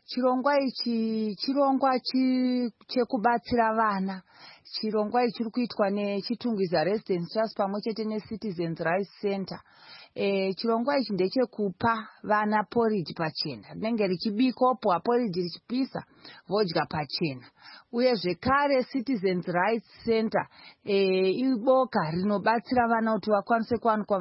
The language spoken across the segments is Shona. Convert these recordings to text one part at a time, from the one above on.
Chirongwa ichi chirongwa chekubatsira vana. Chirongwa ichi chiri kuitwa nechitungwiza Residence Trust pamwe chete neCitizens Rights Center. Chirongwa ichi ndechekupa vana porridge pachena. Rinenge richibikwa porridge richipisa vodya pachena. Uye zvekare Citizens Rights Center iboka rinobatsira vana kuti vakwanise kuwanikwa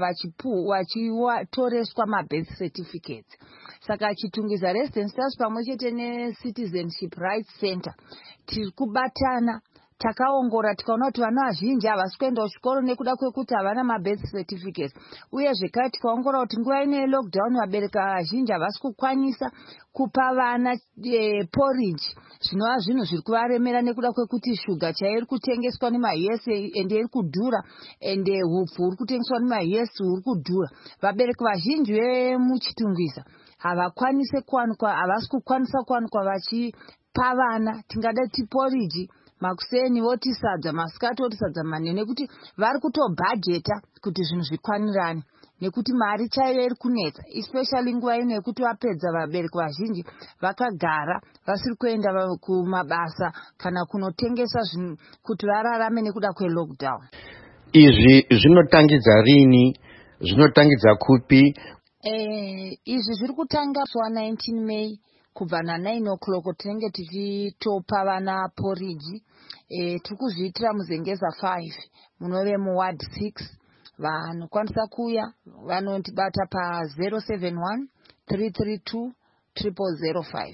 vachitoreswa mabirth certificates. Saka chitungwiza Residence Trust pamwe chete neCitizenship Rights Center tiri kubatana. Takaongora tikaona kuti vana vazhinji havasi kuenda kuchikoro nekuda kwekuti havana mabirth certificates. Uye zvekare tikaongora kuti nguva ino yelockdown vabereki vazhinji havasi kukwanisa kupa vana porridge. Zvinova zvinhu zviri kuvaremera nekuda kwekuti shuga chaiyo iri kutengeswa nemaUS ende iri kudhura, ende hupfu huri kutengeswa nemaUS huri kudhura. Vabereki vazhinji vemuchitungwiza havasi kukwanisa kuwanikwa vachipa vana tingada porridge makuseni voti sadza, masikati voti sadza manene, nekuti vari kutobhajeta kuti zvinhu zvikwanirane nekuti mari chaiyo iri kunetsa, especially nguva ino yekuti vapedza vabereki vazhinji vakagara vasiri kuenda kumabasa kana kunotengesa zvinhu kuti vararame nekuda kwelockdown. Izvi zvinotangidza rini? Zvinotangidza kupi? Izvi zviri kutanga suwa 19 May kubva na9 o'clock tinenge tichitopa vana porridge. Tiri kuzviitira muzengeza 5 munove muward 6. Vanokwanisa kuuya vanotibata pa071 332 0005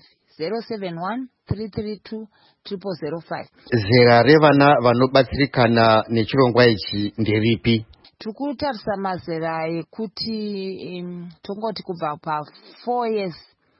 071 332 0005. Zera revana vanobatsirikana nechirongwa ichi nderipi? Tiri kutarisa mazera ekuti tongoti kubva pa4 years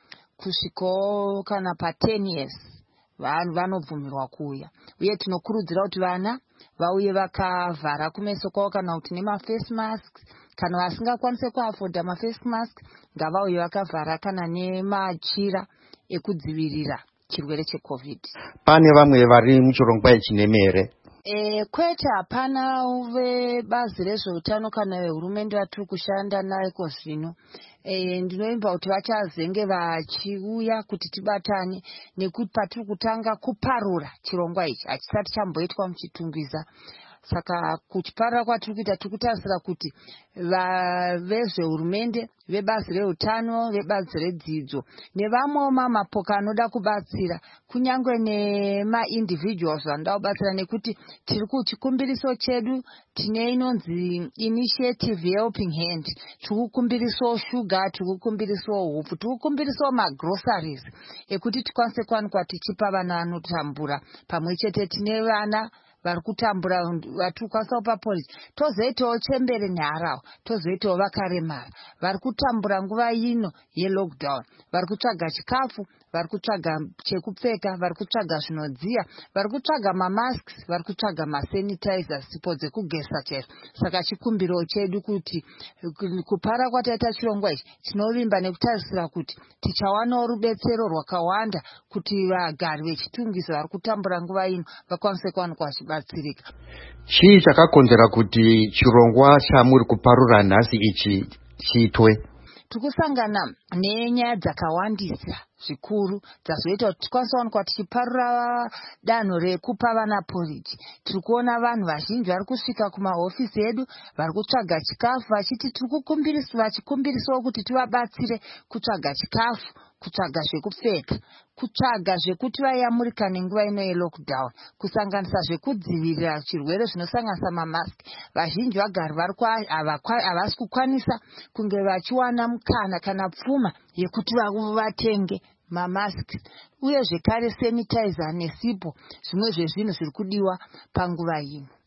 kusvikawo kana pa10 years vanhu vanobvumirwa kuuya. Uye tinokurudzira kuti vana vauye vakavhara kumeso kwavo kana kuti nemaface mask. Kana vasingakwanise kuafodha maface mask ngavauye vakavhara kana nemachira ekudzivirira chirwere cheCovid. Pane vamwe vari muchirongwa ichi nemere? Kwete, hapana vebazi rezveutano kana vehurumende vatiri kushanda naiko zvino. Ndinoimba kuti vachazenge vachiuya kuti tibatane, nekuti patiri kutanga kuparura chirongwa ichi hachisati chamboitwa muchitungwiza. Saka kuchiparura kwatiri kuita tiri kutarisira kuti vezvehurumende, vebazi reutano, vebazi redzidzo nevamwewo mapoka anoda kubatsira, kunyange nemaindividuals vanoda kubatsira, nekuti tiri kuchikumbiriso chedu tine inonzi Initiative Helping Hand. Tiri kukumbirisawo shuga, tiri kukumbirisawo hupfu, tiri kukumbirisawo magroceries ekuti tikwanise kuwanikwa tichipa vana vanotambura. Pamwe chete tine vana vari kutambura vatiri kukwanisa kupa porridge. Tozoitawo chembere neharahwa, tozoitawo vakaremara vari kutambura nguva ino yelockdown. Vari kutsvaga chikafu, vari kutsvaga chekupfeka, vari kutsvaga zvinodziya, vari kutsvaga mamasks, vari kutsvaga masanitizers, sipo dzekugesa chaizvo. Saka chikumbiro chedu kuti kupara kwataita chirongwa ichi tinovimba nekutarisira kuti tichawanawo rubetsero rwakawanda kuti vagari vechitungwiza vari kutambura nguva ino vakwanise kuwanikwa vachibatsirika. Chii chakakonzera kuti chirongwa chamuri kuparura nhasi ichi chiitwe? Tikusangana nenyaya dzakawandisa zvikuru dzazoita kuti tikwanise kuwanikwa tichiparura danho rekupa vana porridge. Tiri kuona vanhu vazhinji vari kusvika kumahofisi edu vari kutsvaga chikafu vachiti vachikumbirisawo kuti tivabatsire kutsvaga chikafu, kutsvaga zvekupfeka, kutsvaga zvekuti vayamurika nenguva ino yelockdown, kusanganisa zvekudzivirira chirwere zvinosanganisa mamask. Vazhinji vagari havasi kukwanisa kunge vachiwana mukana kana pfuma yekuti vatenge mamask. Uye zvekare sanitizer nesipo zvimwe zvezvinhu zviri kudiwa panguva ino.